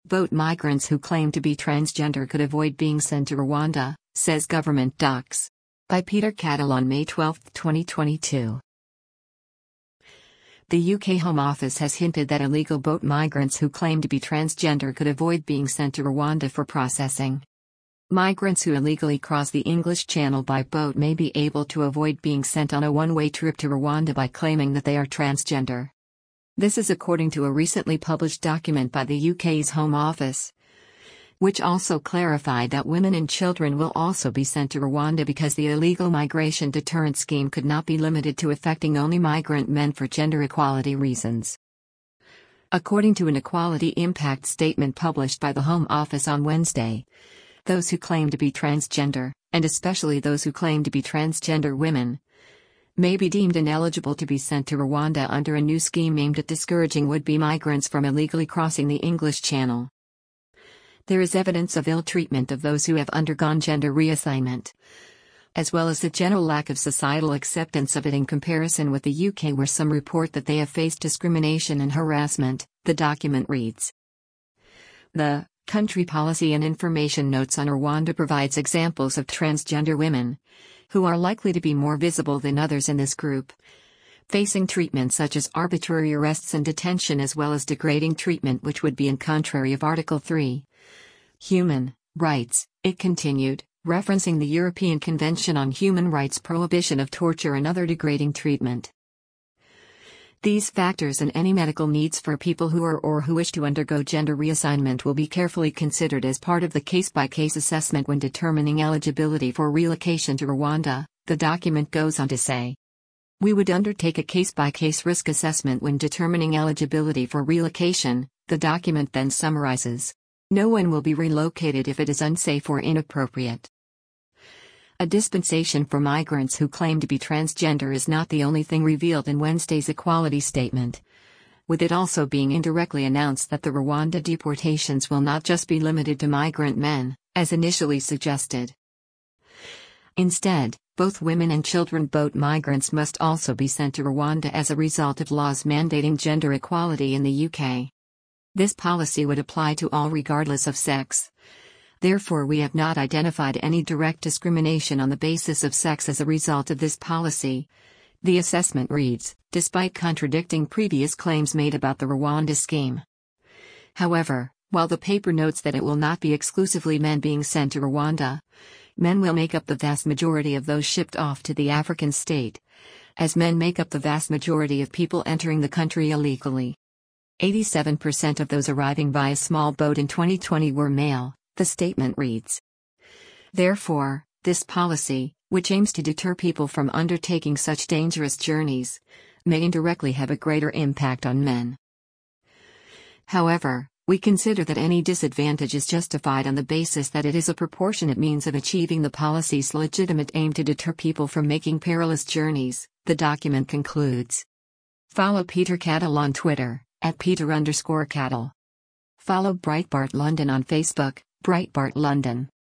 Boat migrants who claim to be transgender could avoid being sent to Rwanda, says government docs. By Peter Cattle on May 12, 2022. The UK Home Office has hinted that illegal boat migrants who claim to be transgender could avoid being sent to Rwanda for processing. Migrants who illegally cross the English Channel by boat may be able to avoid being sent on a one-way trip to Rwanda by claiming that they are transgender. This is according to a recently published document by the UK's Home Office, which also clarified that women and children will also be sent to Rwanda because the illegal migration deterrent scheme could not be limited to affecting only migrant men for gender equality reasons. According to an equality impact statement published by the Home Office on Wednesday, those who claim to be transgender, and especially those who claim to be transgender women, may be deemed ineligible to be sent to Rwanda under a new scheme aimed at discouraging would-be migrants from illegally crossing the English Channel. There is evidence of ill treatment of those who have undergone gender reassignment, as well as the general lack of societal acceptance of it in comparison with the UK, where some report that they have faced discrimination and harassment, the document reads. The Country Policy and Information Notes on Rwanda provides examples of transgender women, who are likely to be more visible than others in this group, facing treatment such as arbitrary arrests and detention, as well as degrading treatment which would be in contrary of Article 3. Human Rights, it continued, referencing the European Convention on Human Rights' prohibition of torture and other degrading treatment. These factors and any medical needs for people who are or who wish to undergo gender reassignment will be carefully considered as part of the case-by-case assessment when determining eligibility for relocation to Rwanda, the document goes on to say. We would undertake a case-by-case risk assessment when determining eligibility for relocation, the document then summarizes. No one will be relocated if it is unsafe or inappropriate. A dispensation for migrants who claim to be transgender is not the only thing revealed in Wednesday's equality statement, with it also being indirectly announced that the Rwanda deportations will not just be limited to migrant men, as initially suggested. Instead, both women and children boat migrants must also be sent to Rwanda as a result of laws mandating gender equality in the UK. This policy would apply to all regardless of sex. Therefore, we have not identified any direct discrimination on the basis of sex as a result of this policy. The assessment reads, despite contradicting previous claims made about the Rwanda scheme. However, while the paper notes that it will not be exclusively men being sent to Rwanda, men will make up the vast majority of those shipped off to the African state, as men make up the vast majority of people entering the country illegally. 87% of those arriving via small boat in 2020 were male, the statement reads. Therefore, this policy, which aims to deter people from undertaking such dangerous journeys, may indirectly have a greater impact on men. However, we consider that any disadvantage is justified on the basis that it is a proportionate means of achieving the policy's legitimate aim to deter people from making perilous journeys, the document concludes. Follow Peter Cattle on Twitter, @Peter_Cattle. Follow Breitbart London on Facebook, Breitbart London.